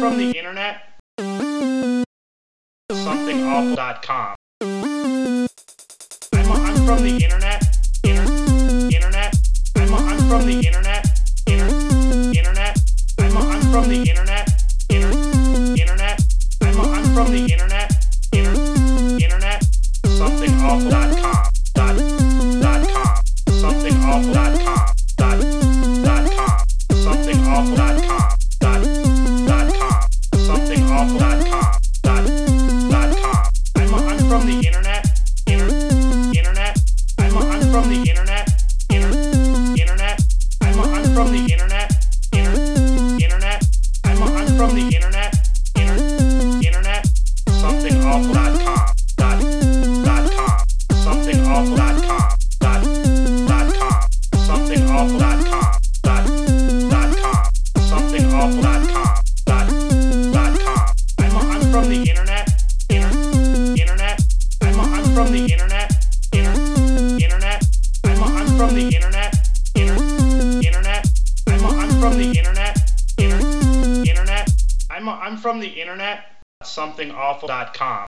from the internet. Somethingawful.com. I'm from the internet. Internet. I'm from the internet. Internet. I'm from the internet. Internet. I'm from the internet. Internet. Somethingawful.com. .com. Somethingawful.com. .com. Somethingawful.com. .com. Somethingawful.com. .com. I'm from the internet. Internet. I'm from the internet. Internet. I'm from the internet. Internet. I'm from the internet. Internet. Somethingawful.com. .com. Somethingawful.com. .com. Somethingawful.com. .com. Somethingawful.com. .com. I'm from the internet. Internet. I'm from the internet. Internet. I'm from the internet. Internet. I'm from the internet. Internet. I'm from the internet. Somethingawful.com.